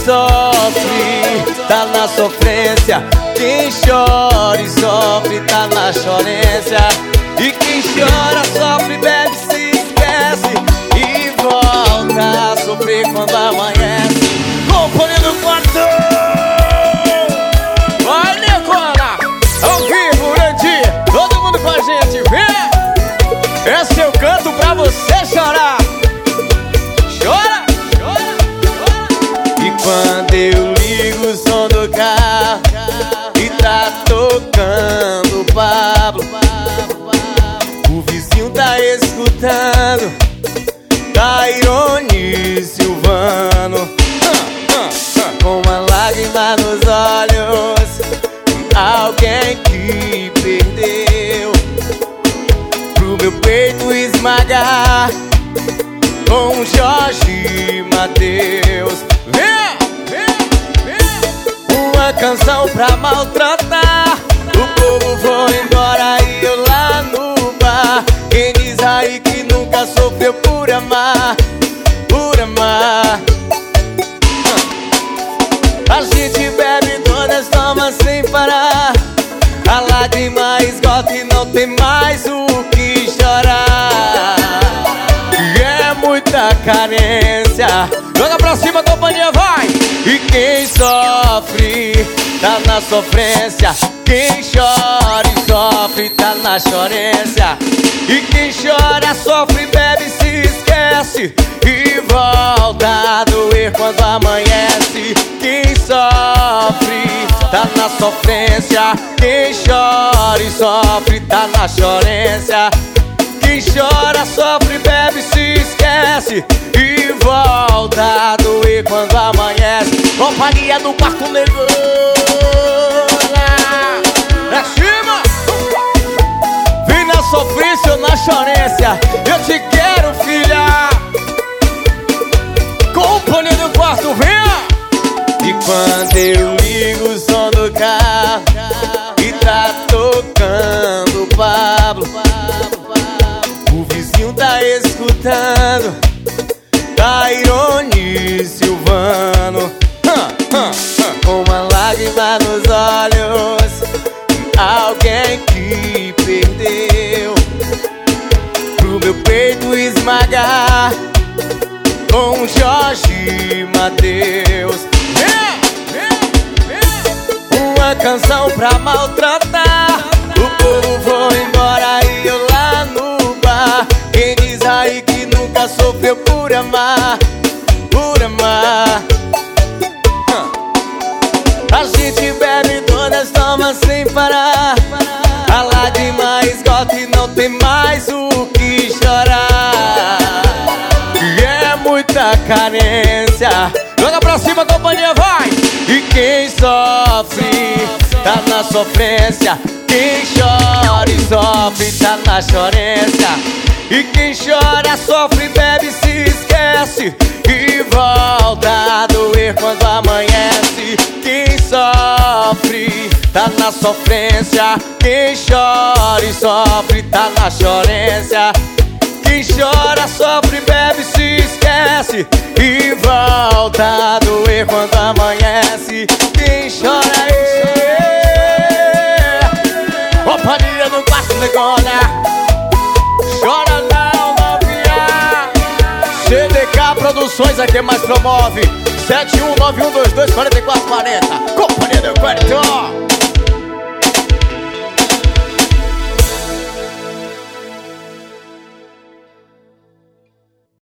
sofre tá na sofrência, quem chora e sofre tá na chorência. E quem chora, sofre, bebe, se esquece e volta a sofrer quando amanhece. Companhia do quarto. Vai, Nicola, ao vivo, Randy, todo mundo com a gente, vem. Esse eu canto pra você chorar. Chora, chora, chora. E quando eu ligo o som do carro e tá tocando o Pablo, o vizinho tá escutando Tairone e Silvano, com uma lágrima nos olhos, alguém que perdeu, pro meu peito esmagar com Jorge e Mateus. Vem, vem, vem. Uma canção pra maltratar, o povo foi embora e eu lá no bar. Quem diz aí que nunca sofreu por amar, por amar. A gente bebe, todas toma sem parar, a lágrima esgota e não tem mais o que chorar. É muita carência. Joga pra cima, companhia, vai! E quem sofre tá na sofrência, quem chora e sofre tá na chorência. E quem chora, sofre, bebe, se esquece e volta a doer quando amanhece. Quem sofre tá na sofrência, quem chora e sofre tá na chorência. Quem chora, sofre, bebe, se esquece e volta a doer quando amanhece. Companhia do quarto negro. É cima! Vem na sofrência ou na chorência, eu te quero, filha. Companhia do quarto, venha! E quando eu ligo o som do carro e tá tocando o Pablo, o vizinho tá escutando Tairone e Silvano, com uma lágrima nos olhos, alguém que perdeu, pro meu peito esmagar com Jorge e Mateus. Uma canção pra maltratar, o povo foi embora e eu lá no bar. Quem diz aí que nunca sofreu por amar, por amar. A gente bebe, todas toma sem parar, a lágrima esgota e não tem mais o que chorar. É muita carência. Joga pra cima, companhia, vai! E quem sofre tá na sofrência, quem chora e sofre tá na chorência. E quem chora, sofre, bebe, se esquece e volta a doer quando amanhece. Quem sofre tá na sofrência, quem chora e sofre tá na chorência. Quem chora, sofre, bebe, se esquece e volta a doer quando amanhece. Quem chora companhia no quarto negona. Chora não, novinha. CDK Produções é quem mais promove. 7191224440. Companhia do quarto.